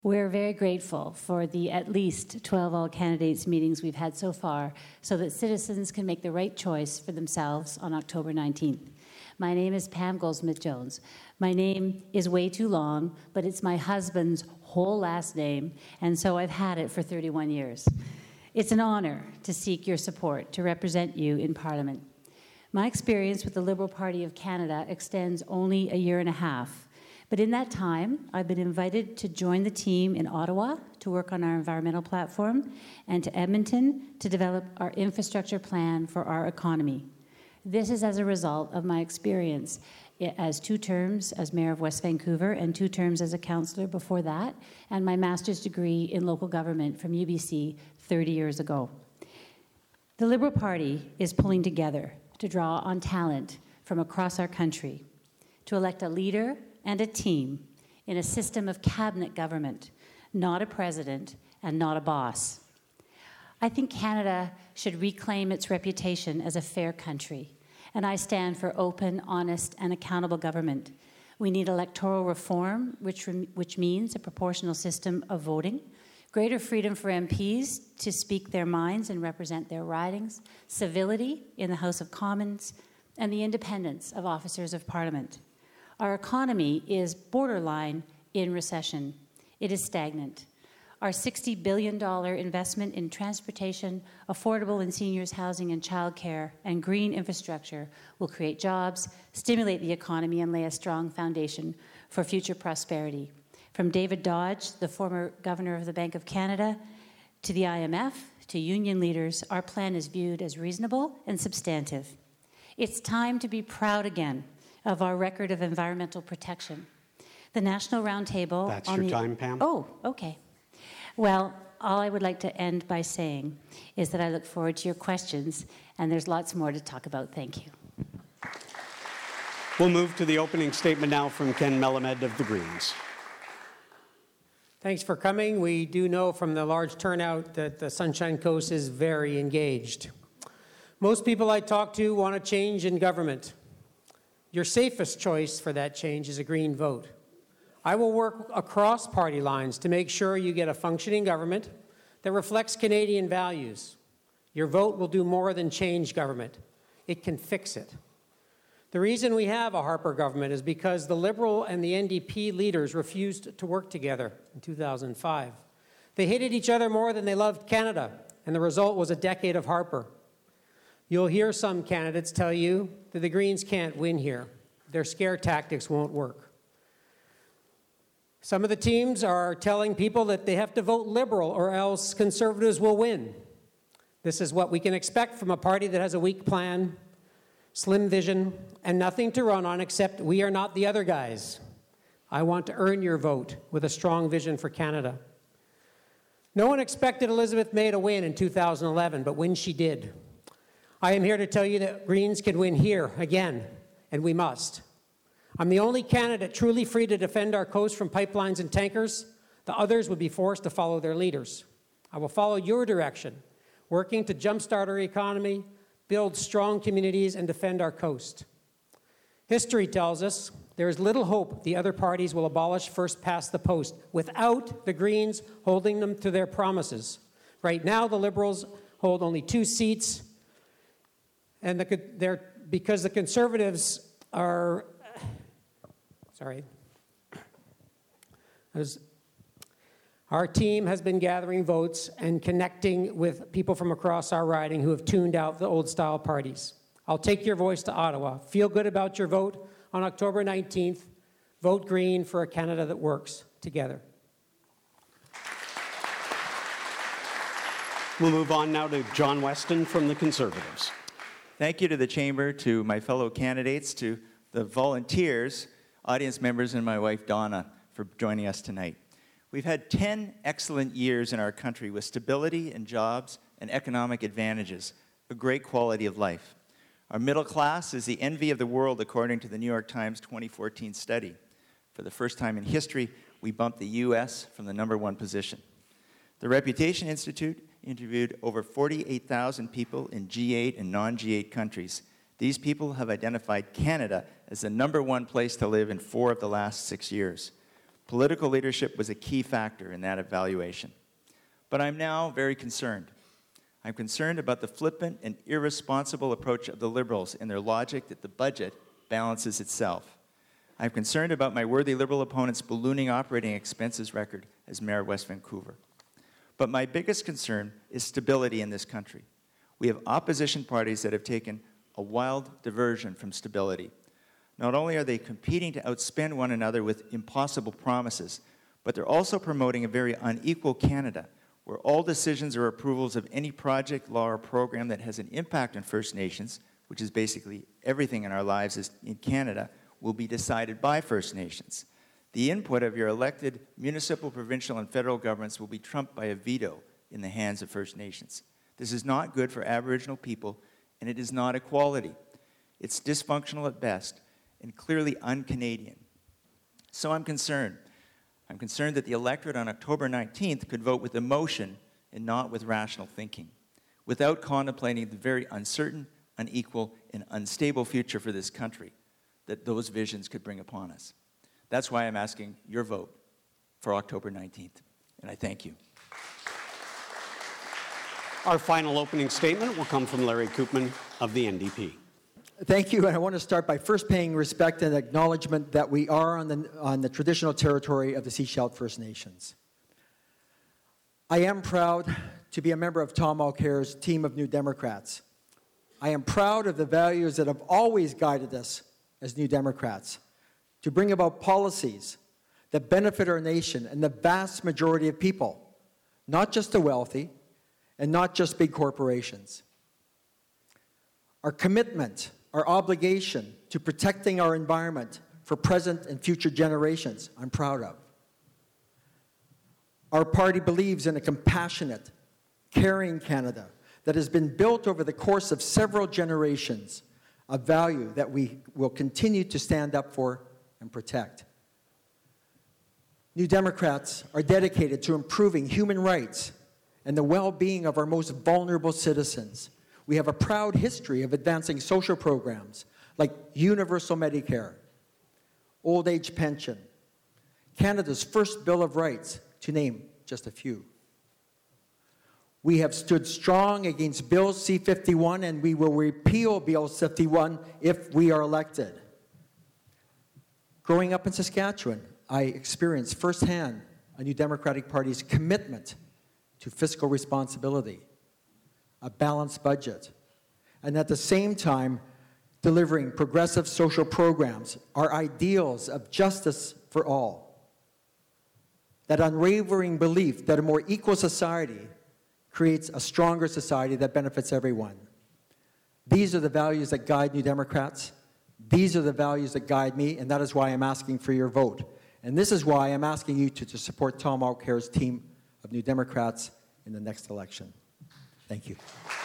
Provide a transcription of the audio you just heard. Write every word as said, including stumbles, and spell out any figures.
We're very grateful for the at least twelve all candidates meetings we've had so far so that citizens can make the right choice for themselves on October nineteenth. My name is Pam Goldsmith-Jones. My name is way too long, but it's my husband's whole last name, and so I've had it for thirty-one years. It's an honor to seek your support to represent you in Parliament. My experience with the Liberal Party of Canada extends only a year and a half. But in that time, I've been invited to join the team in Ottawa to work on our environmental platform and to Edmonton to develop our infrastructure plan for our economy. This is as a result of my experience as two terms as Mayor of West Vancouver and two terms as a councillor before that, and my master's degree in local government from U B C thirty years ago. The Liberal Party is pulling together to draw on talent from across our country to elect a leader and a team in a system of cabinet government, not a president and not a boss. I think Canada should reclaim its reputation as a fair country, and I stand for open, honest, and accountable government. We need electoral reform, which, which means a proportional system of voting, greater freedom for M Ps to speak their minds and represent their ridings, civility in the House of Commons, and the independence of officers of Parliament. Our economy is borderline in recession. It is stagnant. Our sixty billion dollars investment in transportation, affordable and seniors housing and childcare, and green infrastructure will create jobs, stimulate the economy, and lay a strong foundation for future prosperity. From David Dodge, the former governor of the Bank of Canada, to the I M F, to union leaders, our plan is viewed as reasonable and substantive. It's time to be proud again of our record of environmental protection. The National Roundtable... That's on your the, time, Pam. Oh, okay. Well, all I would like to end by saying is that I look forward to your questions, and there's lots more to talk about. Thank you. We'll move to the opening statement now from Ken Melamed of the Greens. Thanks for coming. We do know from the large turnout that the Sunshine Coast is very engaged. Most people I talk to want a change in government. Your safest choice for that change is a Green vote. I will work across party lines to make sure you get a functioning government that reflects Canadian values. Your vote will do more than change government. It can fix it. The reason we have a Harper government is because the Liberal and the N D P leaders refused to work together in two thousand five. They hated each other more than they loved Canada, and the result was a decade of Harper. You'll hear some candidates tell you that the Greens can't win here. Their scare tactics won't work. Some of the teams are telling people that they have to vote Liberal or else Conservatives will win. This is what we can expect from a party that has a weak plan, slim vision, and nothing to run on except we are not the other guys. I want to earn your vote with a strong vision for Canada. No one expected Elizabeth May to win in two thousand eleven, but when she did, I am here to tell you that Greens can win here again, and we must. I'm the only candidate truly free to defend our coast from pipelines and tankers. The others would be forced to follow their leaders. I will follow your direction, working to jumpstart our economy, build strong communities, and defend our coast. History tells us there is little hope the other parties will abolish first past the post without the Greens holding them to their promises. Right now, the Liberals hold only two seats, and the, they're, because the Conservatives are, sorry, As our team has been gathering votes and connecting with people from across our riding who have tuned out the old-style parties. I'll take your voice to Ottawa. Feel good about your vote on October nineteenth. Vote Green for a Canada that works together. We'll move on now to John Weston from the Conservatives. Thank you to the Chamber, to my fellow candidates, to the volunteers, audience members, and my wife Donna for joining us tonight. We've had ten excellent years in our country with stability and jobs and economic advantages, a great quality of life. Our middle class is the envy of the world, according to the New York Times twenty fourteen study. For the first time in history, we bumped the U S from the number one position. The Reputation Institute interviewed over forty-eight thousand people in G eight and non-G eight countries. These people have identified Canada as the number one place to live in four of the last six years. Political leadership was a key factor in that evaluation. But I'm now very concerned. I'm concerned about the flippant and irresponsible approach of the Liberals in their logic that the budget balances itself. I'm concerned about my worthy Liberal opponent's ballooning operating expenses record as Mayor of West Vancouver. But my biggest concern is stability in this country. We have opposition parties that have taken a wild diversion from stability. Not only are they competing to outspend one another with impossible promises, but they're also promoting a very unequal Canada, where all decisions or approvals of any project, law, or program that has an impact on First Nations, which is basically everything in our lives is in Canada, will be decided by First Nations. The input of your elected municipal, provincial, and federal governments will be trumped by a veto in the hands of First Nations. This is not good for Aboriginal people, and it is not equality. It's dysfunctional at best, and clearly un-Canadian. So I'm concerned. I'm concerned that the electorate on October nineteenth could vote with emotion and not with rational thinking, without contemplating the very uncertain, unequal, and unstable future for this country that those visions could bring upon us. That's why I'm asking your vote for October nineteenth, and I thank you. Our final opening statement will come from Larry Koopman of the N D P. Thank you, and I want to start by first paying respect and acknowledgement that we are on the, on the traditional territory of the Sechelt First Nations. I am proud to be a member of Tom Mulcair's team of New Democrats. I am proud of the values that have always guided us as New Democrats, to bring about policies that benefit our nation and the vast majority of people, not just the wealthy and not just big corporations. Our commitment, our obligation to protecting our environment for present and future generations, I'm proud of. Our party believes in a compassionate, caring Canada that has been built over the course of several generations, a value that we will continue to stand up for and protect. New Democrats are dedicated to improving human rights and the well-being of our most vulnerable citizens. We have a proud history of advancing social programs like universal Medicare, old age pension, Canada's first Bill of Rights, to name just a few. We have stood strong against Bill C fifty-one, and we will repeal Bill fifty-one if we are elected. Growing up in Saskatchewan, I experienced firsthand a New Democratic Party's commitment to fiscal responsibility, a balanced budget, and at the same time, delivering progressive social programs, our ideals of justice for all. That unwavering belief that a more equal society creates a stronger society that benefits everyone. These are the values that guide New Democrats. These are the values that guide me, and that is why I'm asking for your vote. And this is why I'm asking you to, to support Tom Mulcair's team of New Democrats in the next election. Thank you.